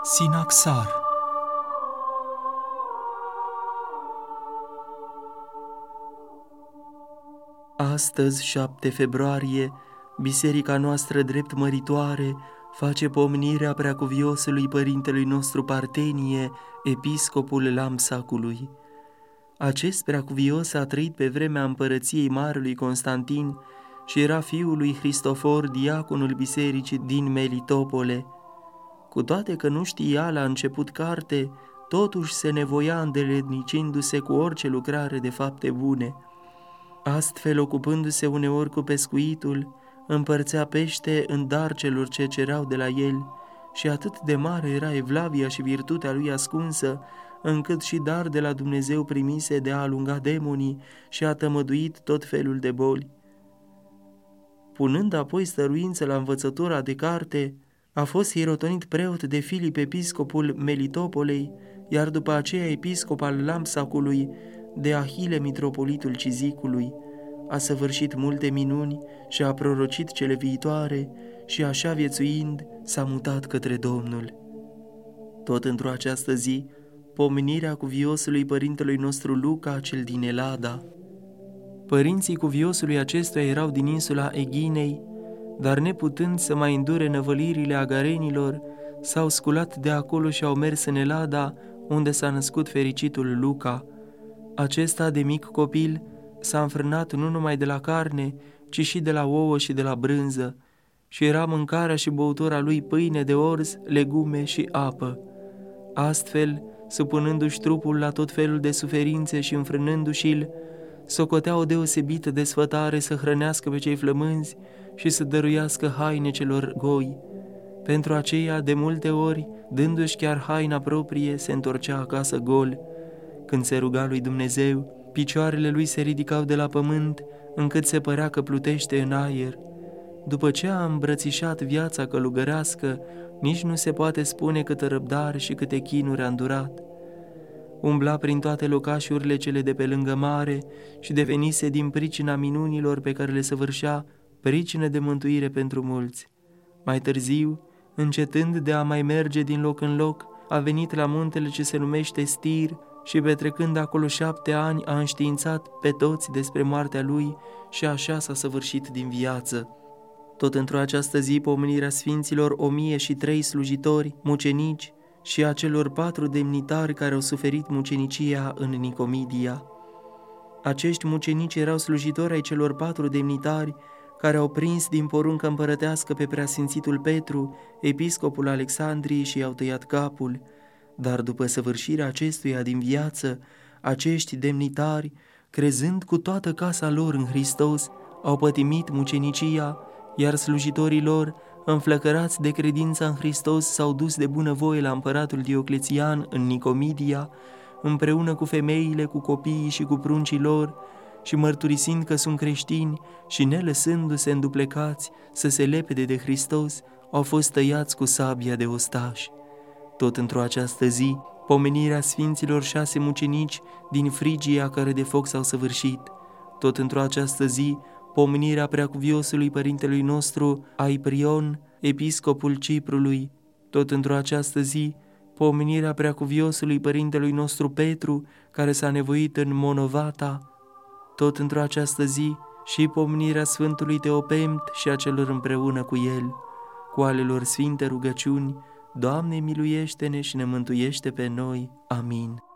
Sinaxar. Astăzi, 7 februarie, biserica noastră drept măritoare face pomenirea preacuviosului părintelui nostru Partenie, episcopul Lampsacului. Acest preacuvios a trăit pe vremea împărăției marelui Constantin și era fiul lui Hristofor, diaconul bisericii din Melitopole. Cu toate că nu știa la început carte, totuși se nevoia îndeletnicindu-se cu orice lucrare de fapte bune. Astfel, ocupându-se uneori cu pescuitul, împărțea pește în dar celor ce cereau de la el, și atât de mare era evlavia și virtutea lui ascunsă, încât și dar de la Dumnezeu primise de a alunga demonii și a tămăduit tot felul de boli. Punând apoi stăruință la învățătura de carte, a fost hirotonit preot de Filip, episcopul Melitopolei, iar după aceea episcop al Lampsacului, de Ahile, mitropolitul Cizicului. A săvârșit multe minuni și a prorocit cele viitoare și așa viețuind s-a mutat către Domnul. Tot într-o această zi, pomenirea cuviosului părintelui nostru Luca, cel din Elada. Părinții cuviosului acestuia erau din insula Eghinei, dar neputând să mai îndure năvălirile agarenilor, s-au sculat de acolo și au mers în Elada, unde s-a născut fericitul Luca. Acesta, de mic copil, s-a înfrânat nu numai de la carne, ci și de la ouă și de la brânză, și era mâncarea și băutura lui pâine de orz, legume și apă. Astfel, supunându-și trupul la tot felul de suferințe și înfrânându-și-l, socotea o deosebită desfătare să hrănească pe cei flămânzi și să dăruiască haine celor goi. Pentru aceea, de multe ori, dându-și chiar haina proprie, se întorcea acasă gol. Când se ruga lui Dumnezeu, picioarele lui se ridicau de la pământ, încât se părea că plutește în aer. După ce a îmbrățișat viața călugărească, nici nu se poate spune câtă răbdare și câte chinuri a îndurat. Umbla prin toate locașurile cele de pe lângă mare și devenise din pricina minunilor pe care le săvârșea pricină de mântuire pentru mulți. Mai târziu, încetând de a mai merge din loc în loc, a venit la muntele ce se numește Stir și, petrecând acolo 7 ani, a înștiințat pe toți despre moartea lui și așa s-a săvârșit din viață. Tot într-o această zi, pomenirea sfinților 1003 slujitori, mucenici și a celor 4 demnitari care au suferit mucenicia în Nicomedia. Acești mucenici erau slujitori ai celor 4 demnitari care au prins din poruncă împărătească pe preasfințitul Petru, episcopul Alexandriei, și i-au tăiat capul. Dar după săvârșirea acestuia din viață, acești demnitari, crezând cu toată casa lor în Hristos, au pătimit mucenicia, iar slujitorii lor, înflăcărați de credința în Hristos, s-au dus de bunăvoie la împăratul Dioclețian în Nicomedia, împreună cu femeile, cu copiii și cu pruncii lor, și mărturisind că sunt creștini și nelăsându-se înduplecați să se lepede de Hristos, au fost tăiați cu sabia de ostași. Tot într-o această zi, pomenirea sfinților 6 mucenici din Frigia care de foc s-au săvârșit. Tot într-o această zi, pomenirea preacuviosului părintelui nostru Aiprion, episcopul Ciprului. Tot într-o această zi, pomenirea preacuviosului părintelui nostru Petru, care s-a nevoit în Monovata. Tot într-o această zi, și pomenirea Sfântului Teopemt și a celor împreună cu el. Cu ale lor sfinte rugăciuni, Doamne, miluiește-ne și ne mântuiește pe noi. Amin.